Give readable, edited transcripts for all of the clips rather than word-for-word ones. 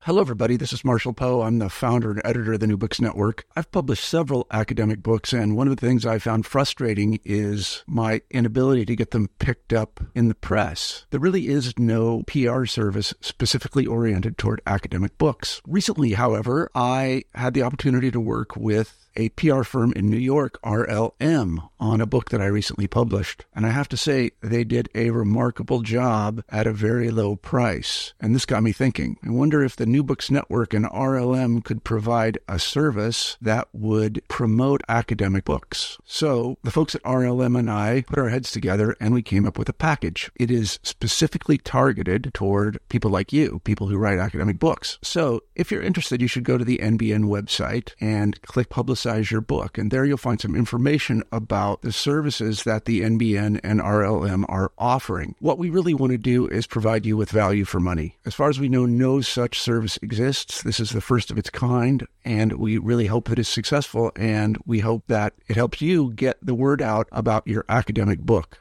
Hello, everybody. This is Marshall Poe. I'm the founder and editor of the New Books Network. I've published several academic books, and one of the things I found frustrating is my inability to get them picked up in the press. There really is no PR service specifically oriented toward academic books. Recently, however, I had the opportunity to work with a PR firm in New York, RLM, on a book that I recently published. And I have to say, they did a remarkable job at a very low price. And this got me thinking. I wonder if the New Books Network and RLM could provide a service that would promote academic books. So the folks at RLM and I put our heads together and we came up with a package. It is specifically targeted toward people like you, people who write academic books. So if you're interested, you should go to the NBN website and click Publicize Your Book. And there you'll find some information about the services that the NBN and RLM are offering. What we really want to do is provide you with value for money. As far as we know, no such service exists. This is the first of its kind, and we really hope that it's successful, and we hope that it helps you get the word out about your academic book.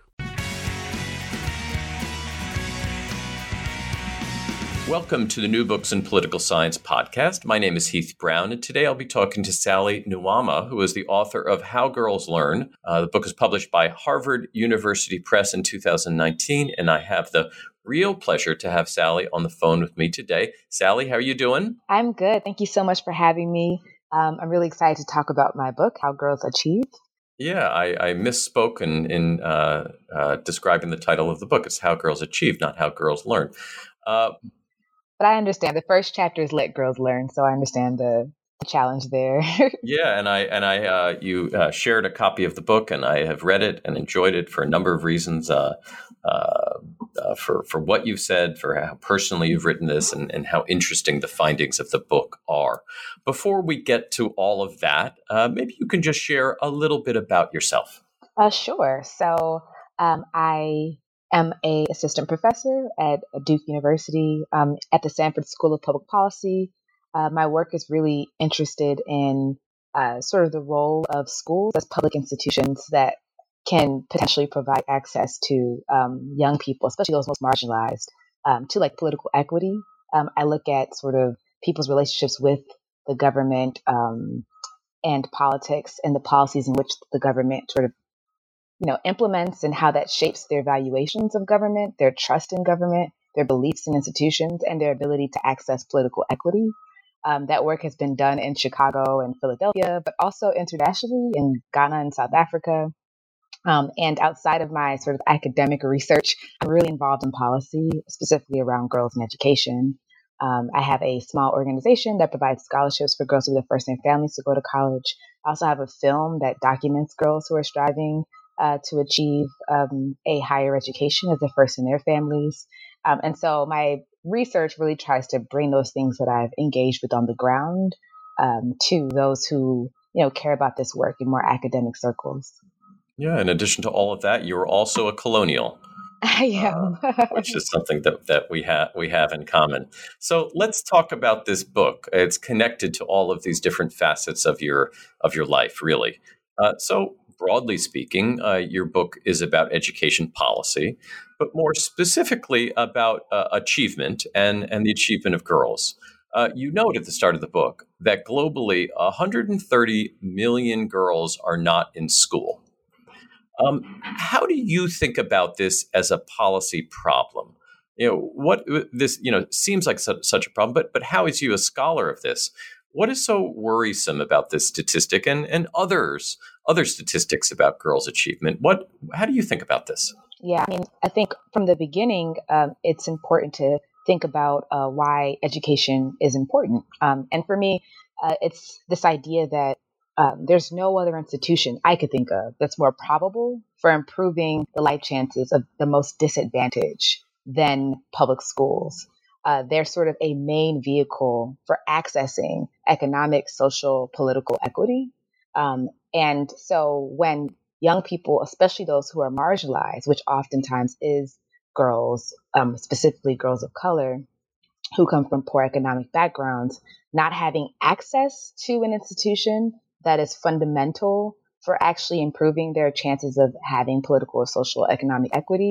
Welcome to the New Books in Political Science podcast. My name is Heath Brown, and today I'll be talking to Sally Newama, who is the author of How Girls Learn. The book is published by Harvard University Press in 2019, and I have the real pleasure to have Sally on the phone with me today. Sally, how are you doing? I'm good. Thank you so much for having me. I'm really excited to talk about my book, How Girls Achieve. Yeah, I misspoke in describing the title of the book. It's How Girls Achieve, not How Girls Learn. But I understand the first chapter is Let Girls Learn, so I understand the challenge there. Yeah, and you shared a copy of the book, and I have read it and enjoyed it for a number of reasons. For what you've said, for how personally you've written this, and how interesting the findings of the book are. Before we get to all of that, maybe you can just share a little bit about yourself. Sure. So I am an assistant professor at Duke University at the Sanford School of Public Policy. My work is really interested in sort of the role of schools as public institutions that can potentially provide access to young people, especially those most marginalized, to like political equity. I look at sort of people's relationships with the government and politics and the policies in which the government sort of implements and how that shapes their valuations of government, their trust in government, their beliefs in institutions, and their ability to access political equity. That work has been done in Chicago and Philadelphia, but also internationally in Ghana and South Africa. And outside of my sort of academic research, I'm really involved in policy, specifically around girls and education. I have a small organization that provides scholarships for girls who are the first in their families to go to college. I also have a film that documents girls who are striving to achieve a higher education as the first in their families. And so my research really tries to bring those things that I've engaged with on the ground to those who care about this work in more academic circles. Yeah, in addition to all of that, you're also a colonial. I am. Which is something that we have in common. So let's talk about this book. It's connected to all of these different facets of your life, really. So broadly speaking, your book is about education policy, but more specifically about achievement and the achievement of girls. You note at the start of the book that globally, 130 million girls are not in school. How do you think about this as a policy problem? What this seems like such a problem, but how, as you a scholar of this, what is so worrisome about this statistic and other statistics about girls' achievement? How do you think about this? Yeah, I think from the beginning, it's important to think about why education is important. And for me, it's this idea that there's no other institution I could think of that's more probable for improving the life chances of the most disadvantaged than public schools. They're sort of a main vehicle for accessing economic, social, political equity. And so when young people, especially those who are marginalized, which oftentimes is girls, specifically girls of color, who come from poor economic backgrounds, not having access to an institution that is fundamental for actually improving their chances of having political or social economic equity,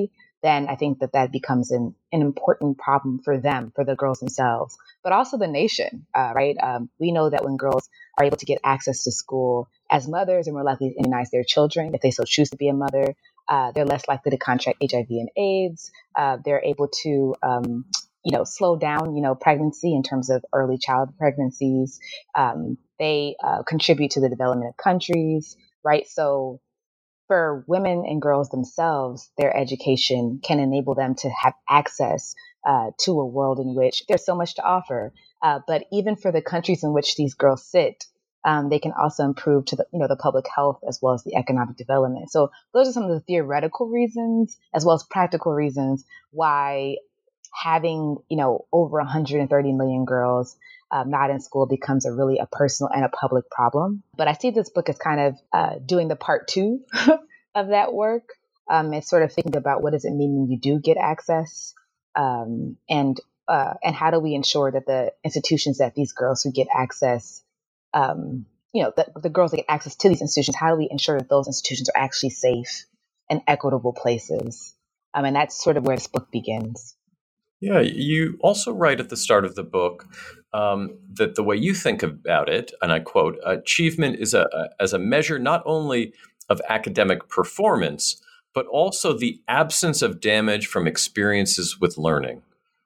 then I think that that becomes an important problem for them, for the girls themselves, but also the nation, right? We know that when girls are able to get access to school as mothers, they're more likely to immunize their children if they so choose to be a mother. They're less likely to contract HIV and AIDS. They're able to, slow down, pregnancy in terms of early child pregnancies. They contribute to the development of countries, right? So for women and girls themselves, their education can enable them to have access to a world in which there's so much to offer. But even for the countries in which these girls sit, they can also improve to the public health as well as the economic development. So those are some of the theoretical reasons as well as practical reasons why having over 130 million girls not in school becomes a personal and a public problem. But I see this book as kind of doing the part two of that work. It's sort of thinking about what does it mean when you do get access, and how do we ensure that the institutions that these girls who get access, the girls that get access to these institutions, how do we ensure that those institutions are actually safe and equitable places? And that's sort of where this book begins. Yeah, you also write at the start of the book that the way you think about it, and I quote, achievement is as a measure not only of academic performance, but also the absence of damage from experiences with learning.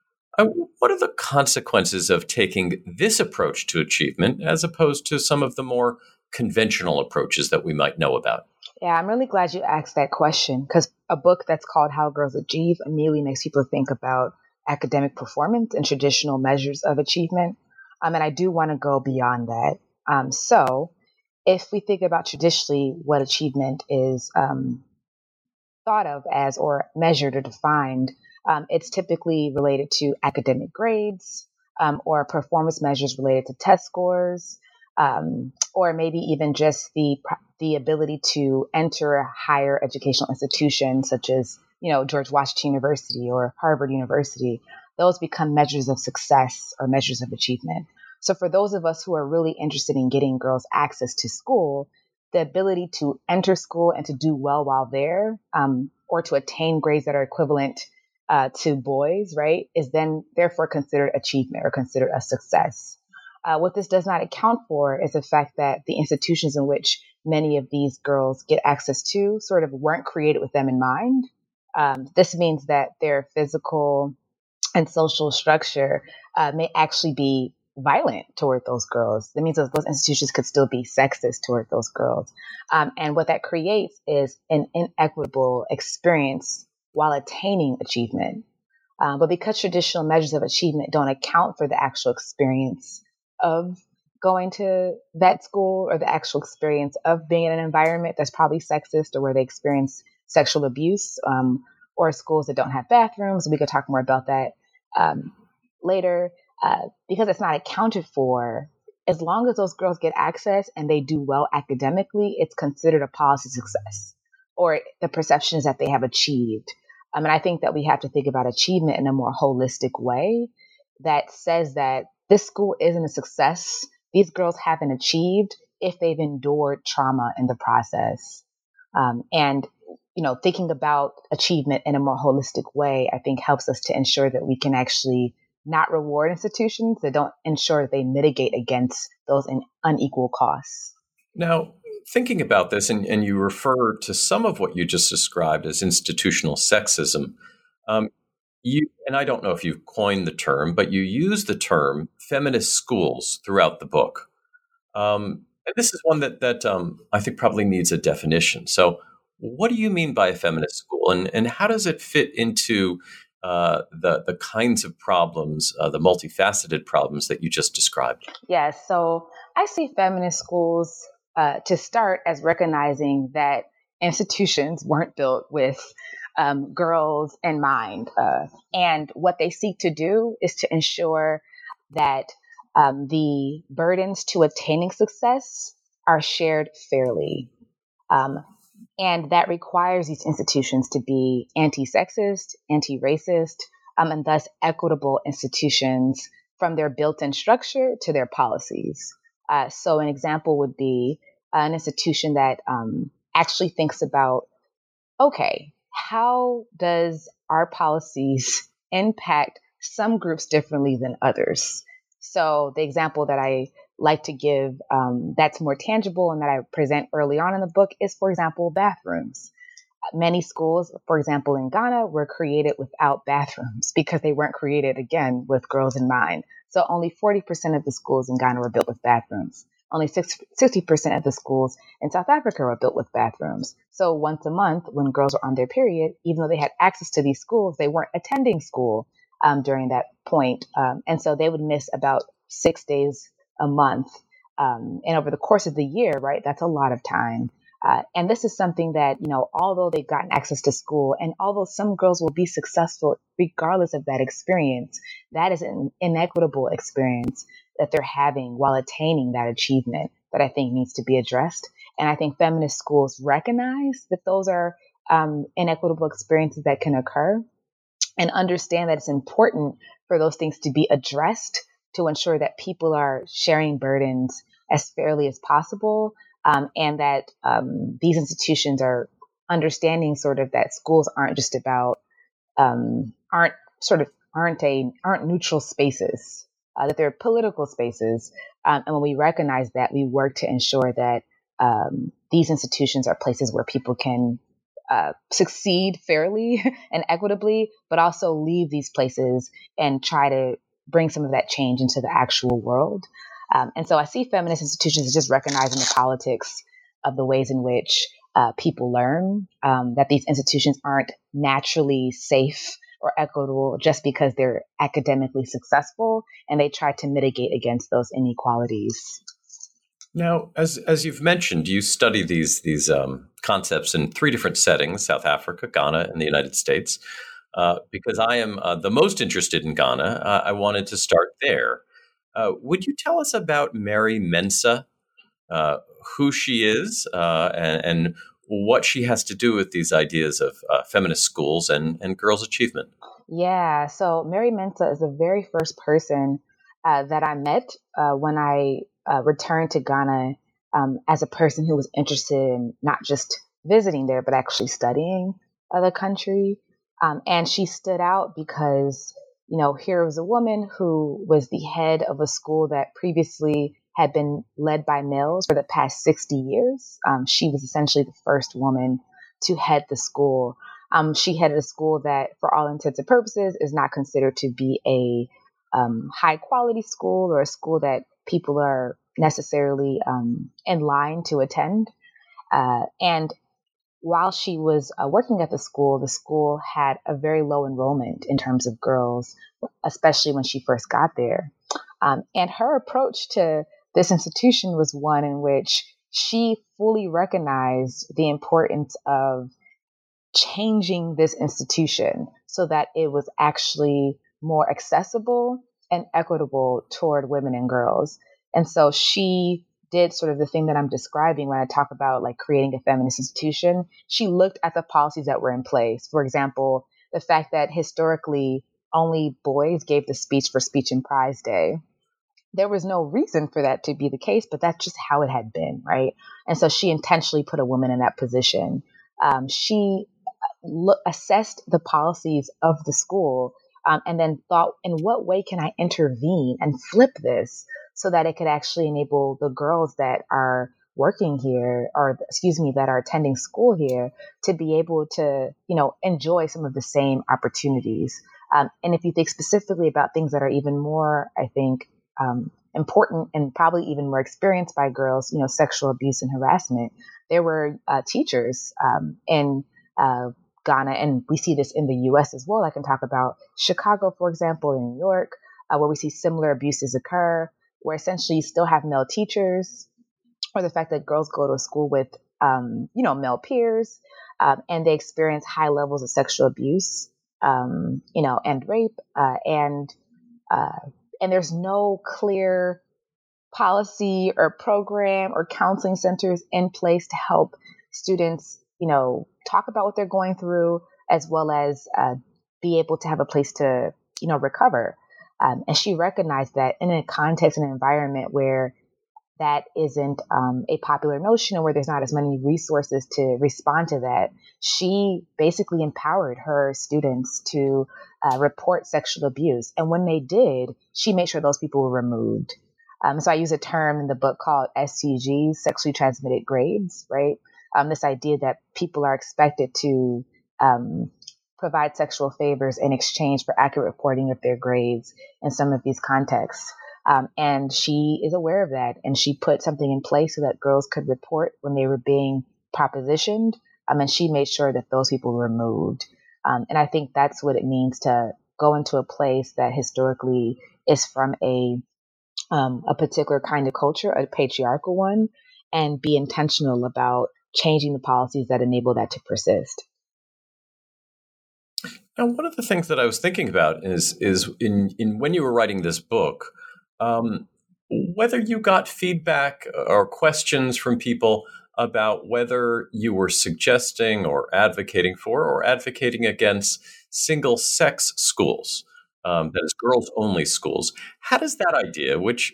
What are the consequences of taking this approach to achievement as opposed to some of the more conventional approaches that we might know about? Yeah, I'm really glad you asked that question, because a book that's called How Girls Achieve immediately makes people think about academic performance and traditional measures of achievement. And I do want to go beyond that. So if we think about traditionally what achievement is thought of as or measured or defined, it's typically related to academic grades or performance measures related to test scores, or maybe even just the ability to enter a higher educational institution such as George Washington University or Harvard University. Those become measures of success or measures of achievement. So for those of us who are really interested in getting girls access to school, the ability to enter school and to do well while there, or to attain grades that are equivalent to boys, right, is then therefore considered achievement or considered a success. What this does not account for is the fact that the institutions in which many of these girls get access to sort of weren't created with them in mind. This means that their physical and social structure may actually be violent toward those girls. That means that those institutions could still be sexist toward those girls. And what that creates is an inequitable experience while attaining achievement. But because traditional measures of achievement don't account for the actual experience of going to that school or the actual experience of being in an environment that's probably sexist or where they experience sexual abuse, or schools that don't have bathrooms. We could talk more about that later. Because it's not accounted for, as long as those girls get access and they do well academically, it's considered a policy success, or the perception is that they have achieved. And I think that we have to think about achievement in a more holistic way that says that this school isn't a success. These girls haven't achieved if they've endured trauma in the process. And thinking about achievement in a more holistic way, I think helps us to ensure that we can actually not reward institutions that don't ensure that they mitigate against those unequal costs. Now, thinking about this, and you refer to some of what you just described as institutional sexism, and I don't know if you've coined the term, but you use the term feminist schools throughout the book. And this is one that I think probably needs a definition. So what do you mean by a feminist school, and how does it fit into the kinds of problems, the multifaceted problems that you just described? Yeah, so I see feminist schools to start as recognizing that institutions weren't built with girls in mind. And what they seek to do is to ensure that the burdens to attaining success are shared fairly. And that requires these institutions to be anti-sexist, anti-racist, and thus equitable institutions from their built-in structure to their policies. So an example would be an institution that actually thinks about, okay, how does our policies impact some groups differently than others? So the example that I like to give that's more tangible and that I present early on in the book is, for example, bathrooms. Many schools, for example, in Ghana, were created without bathrooms because they weren't created, again, with girls in mind. So only 40% of the schools in Ghana were built with bathrooms. Only 60% of the schools in South Africa were built with bathrooms. So once a month, when girls were on their period, even though they had access to these schools, they weren't attending school during that point. And so they would miss about 6 days a month. And over the course of the year, right, that's a lot of time. And this is something that, although they've gotten access to school and although some girls will be successful regardless of that experience, that is an inequitable experience that they're having while attaining that achievement that I think needs to be addressed. And I think feminist schools recognize that those are inequitable experiences that can occur and understand that it's important for those things to be addressed to ensure that people are sharing burdens as fairly as possible. And that these institutions are understanding sort of that schools aren't just about aren't neutral spaces, that they're political spaces. And when we recognize that, we work to ensure that these institutions are places where people can succeed fairly and equitably, but also leave these places and try to bring some of that change into the actual world. And so I see feminist institutions as just recognizing the politics of the ways in which people learn, that these institutions aren't naturally safe or equitable just because they're academically successful, and they try to mitigate against those inequalities. Now, as you've mentioned, you study these concepts in 3 different settings: South Africa, Ghana, and the United States. Because I am the most interested in Ghana, I wanted to start there. Would you tell us about Mary Mensah, who she is, and what she has to do with these ideas of feminist schools and girls' achievement? Yeah, so Mary Mensah is the very first person that I met when I returned to Ghana as a person who was interested in not just visiting there, but actually studying the country. And she stood out because, here was a woman who was the head of a school that previously had been led by males for the past 60 years. She was essentially the first woman to head the school. She headed a school that, for all intents and purposes, is not considered to be a high quality school or a school that people are necessarily in line to attend. And while she was working at the school had a very low enrollment in terms of girls, especially when she first got there. And her approach to this institution was one in which she fully recognized the importance of changing this institution so that it was actually more accessible and equitable toward women and girls. And so she did sort of the thing that I'm describing when I talk about like creating a feminist institution. She looked at the policies that were in place. For example, the fact that historically only boys gave the speech for Speech and Prize Day. There was no reason for that to be the case, but that's just how it had been, right? And so she intentionally put a woman in that position. She assessed the policies of the school and then thought, in what way can I intervene and flip this so that it could actually enable the girls that are working here, or that are attending school here, to be able to, enjoy some of the same opportunities. And if you think specifically about things that are even more, I think, important and probably even more experienced by girls, sexual abuse and harassment, there were teachers in Ghana, and we see this in the U.S. as well. I can talk about Chicago, for example, in New York, where we see similar abuses occur, where essentially you still have male teachers, or the fact that girls go to a school with, male peers, and they experience high levels of sexual abuse, and rape, and there's no clear policy or program or counseling centers in place to help students, talk about what they're going through, as well as be able to have a place to, recover. And she recognized that in a context and an environment where that isn't a popular notion, or where there's not as many resources to respond to that, she basically empowered her students to report sexual abuse. And when they did, she made sure those people were removed. So I use a term in the book called STGs, sexually transmitted grades, right? This idea that people are expected to provide sexual favors in exchange for accurate reporting of their grades in some of these contexts. And she is aware of that. And she put something in place so that girls could report when they were being propositioned. And she made sure that those people were removed. And I think that's what it means to go into a place that historically is from a particular kind of culture, a patriarchal one, and be intentional about changing the policies that enable that to persist. Now, one of the things that I was thinking about is in when you were writing this book, whether you got feedback or questions from people about whether you were suggesting or advocating for or advocating against single-sex schools, that is, girls-only schools. How does that idea, which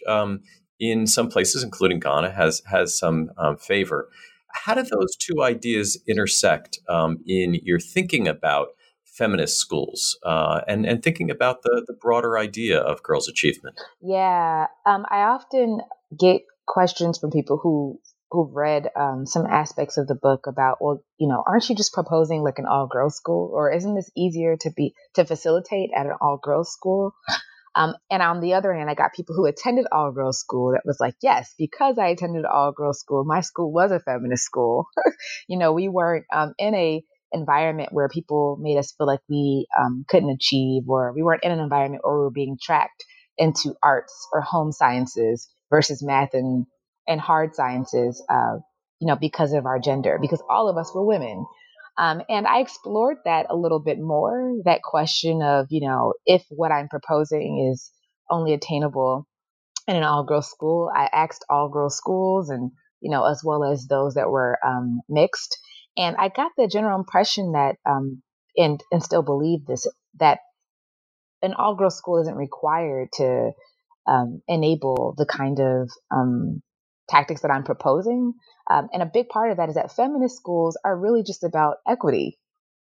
in some places, including Ghana, has some favor, how do those two ideas intersect in your thinking about feminist schools and thinking about the broader idea of girls' achievement? Yeah, I often get questions from people who've read some aspects of the book about, well, aren't you just proposing like an all-girls school, or isn't this easier to facilitate at an all-girls school? And on the other hand, I got people who attended all-girls school that was like, yes, because I attended all-girls school, my school was a feminist school. We weren't in a environment where people made us feel like we couldn't achieve, or we weren't in an environment where we were being tracked into arts or home sciences versus math and hard sciences, because of our gender, because all of us were women. And I explored that a little bit more, that question of, if what I'm proposing is only attainable in an all-girls school. I asked all-girls schools and, as well as those that were mixed. And I got the general impression that, and still believe this, that an all-girls school isn't required to enable the kind of tactics that I'm proposing. And a big part of that is that feminist schools are really just about equity.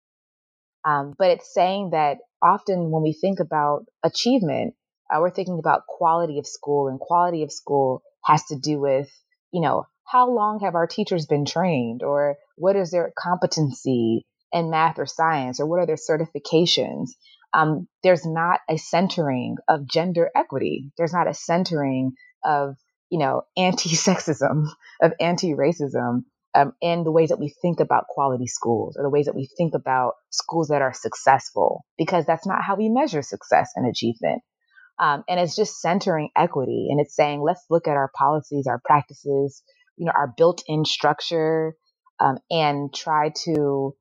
But it's saying that often when we think about achievement, we're thinking about quality of school, and quality of school has to do with, how long have our teachers been trained, or what is their competency in math or science, or what are their certifications? There's not a centering of gender equity. There's not a centering of, anti-sexism, of anti-racism, in the ways that we think about quality schools, or the ways that we think about schools that are successful, because that's not how we measure success and achievement. And it's just centering equity. And it's saying, let's look at our policies, our practices, our built-in structure, and try to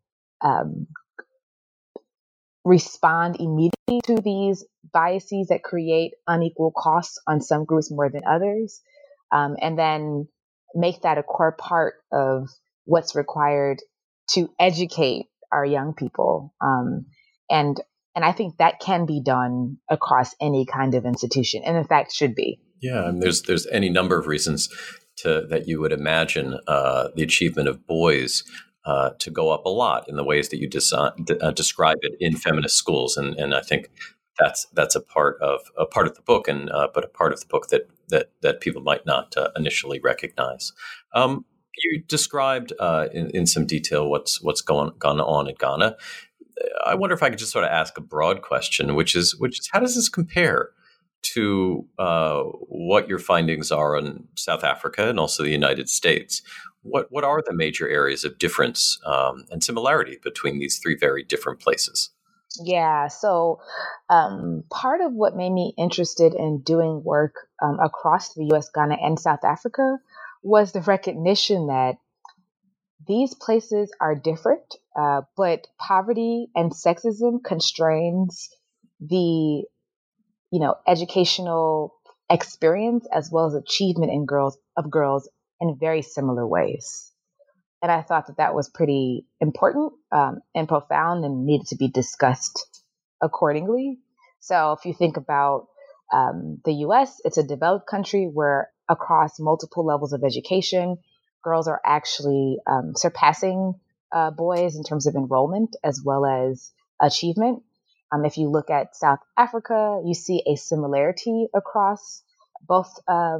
respond immediately to these biases that create unequal costs on some groups more than others, and then make that a core part of what's required to educate our young people. And I think that can be done across any kind of institution, and in fact should be. Yeah, and there's any number of reasons that you would imagine the achievement of boys to go up a lot in the ways that you describe it in feminist schools, and I think that's a part of the book, and but a part of the book that people might not initially recognize. You described in some detail what's gone on in Ghana. I wonder if I could just sort of ask a broad question, which is how does this compare to what your findings are in South Africa and also the United States? What are the major areas of difference and similarity between these three very different places? Yeah, so part of what made me interested in doing work across the U.S., Ghana, and South Africa was the recognition that these places are different, but poverty and sexism constrains the educational experience as well as achievement in girls in very similar ways. And I thought that was pretty important and profound and needed to be discussed accordingly. So if you think about the U.S., it's a developed country where across multiple levels of education, girls are actually surpassing boys in terms of enrollment as well as achievement. If you look at South Africa, you see a similarity across both,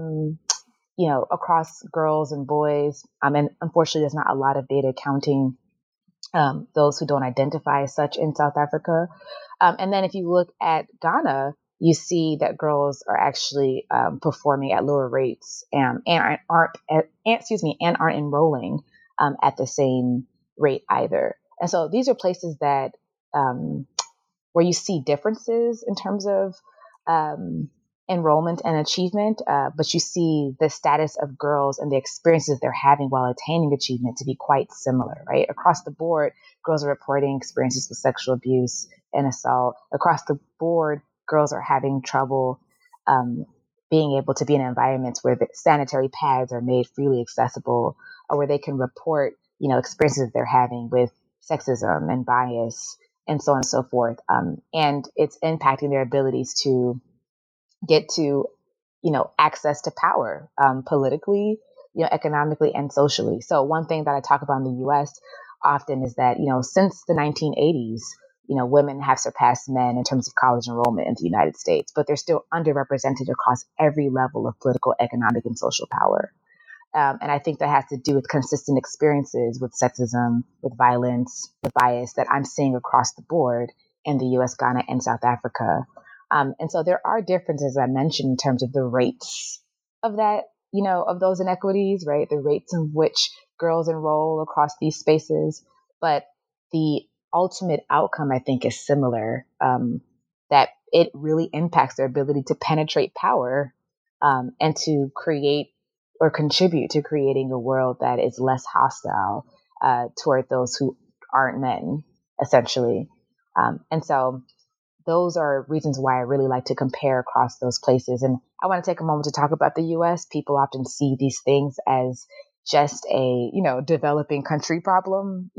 across girls and boys. And unfortunately, there's not a lot of data counting those who don't identify as such in South Africa. And then if you look at Ghana, you see that girls are actually performing at lower rates and aren't enrolling at the same rate either. And so these are places that where you see differences in terms of enrollment and achievement, but you see the status of girls and the experiences they're having while attaining achievement to be quite similar, right? Across the board, girls are reporting experiences with sexual abuse and assault. Across the board, girls are having trouble being able to be in environments where the sanitary pads are made freely accessible, or where they can report, experiences they're having with sexism and bias and so on and so forth. And it's impacting their abilities to get to, access to power politically, economically and socially. So one thing that I talk about in the U.S. often is that, since the 1980s, women have surpassed men in terms of college enrollment in the United States, but they're still underrepresented across every level of political, economic, and social power. And I think that has to do with consistent experiences with sexism, with violence, with bias that I'm seeing across the board in the U.S., Ghana, and South Africa. And so there are differences, I mentioned, in terms of the rates of that, of those inequities, right? The rates in which girls enroll across these spaces. But the ultimate outcome, I think, is similar, that it really impacts their ability to penetrate power and to create or contribute to creating a world that is less hostile toward those who aren't men, essentially. And so those are reasons why I really like to compare across those places. And I want to take a moment to talk about the U.S. People often see these things as just a, developing country problem.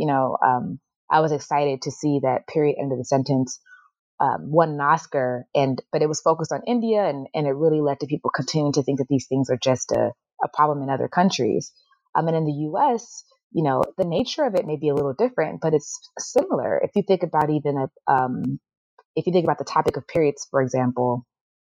I was excited to see that Period End of the Sentence won an Oscar, but it was focused on India, and it really led to people continuing to think that these things are just a problem in other countries. And in the U.S., the nature of it may be a little different, but it's similar. If you think about if you think about the topic of periods, for example,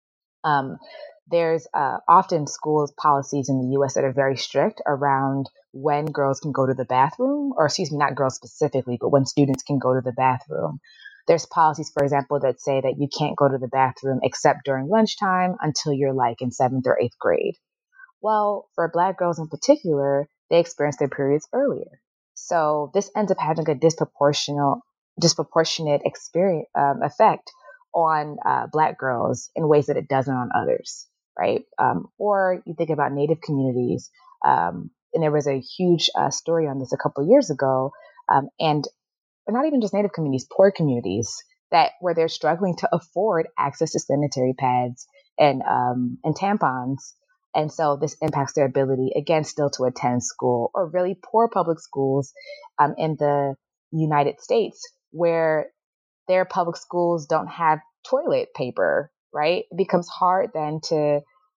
there's often schools policies in the U.S. that are very strict around when girls can go to the bathroom, or excuse me, not girls specifically, but when students can go to the bathroom. There's policies, for example, that say that you can't go to the bathroom except during lunchtime until you're like in 7th or 8th grade. Well, for Black girls in particular, they experience their periods earlier. So this ends up having a disproportionate experience effect on Black girls in ways that it doesn't on others, right? Or you think about Native communities, and there was a huge story on this a couple of years ago, and not even just Native communities, poor communities where they're struggling to afford access to sanitary pads and tampons. And so this impacts their ability, again, still to attend school, or really poor public schools in the United States, where their public schools don't have toilet paper, right? It becomes hard then to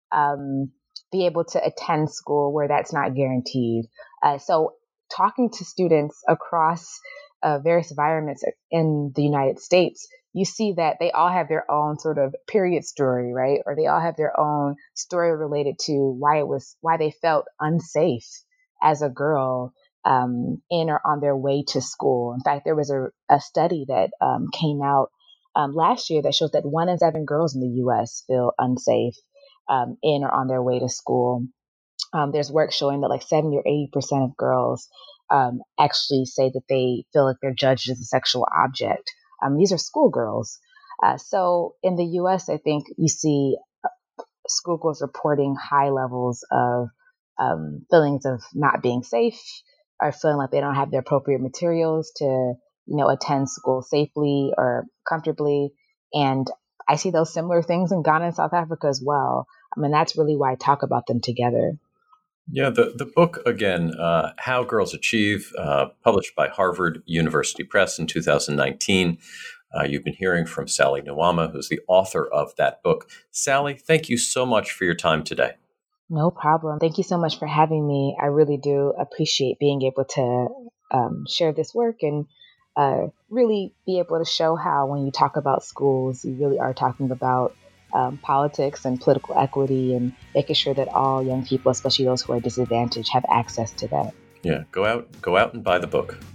be able to attend school where that's not guaranteed. So talking to students across various environments in the United States, you see that they all have their own sort of period story, right? Or they all have their own story related to why they felt unsafe as a girl in or on their way to school. In fact, there was a study that came out last year that shows that 1 in 7 girls in the U.S. feel unsafe in or on their way to school. There's work showing that like 70 or 80% of girls actually say that they feel like they're judged as a sexual object. These are schoolgirls. So in the U.S., I think you see schoolgirls reporting high levels of feelings of not being safe, or feeling like they don't have the appropriate materials to, attend school safely or comfortably. And I see those similar things in Ghana and South Africa as well. I mean, that's really why I talk about them together. Yeah, the book, again, How Girls Achieve, published by Harvard University Press in 2019. You've been hearing from Sally Newama, who's the author of that book. Sally, thank you so much for your time today. No problem. Thank you so much for having me. I really do appreciate being able to share this work and really be able to show how when you talk about schools, you really are talking about politics and political equity and making sure that all young people, especially those who are disadvantaged, have access to that. Yeah, go out and buy the book.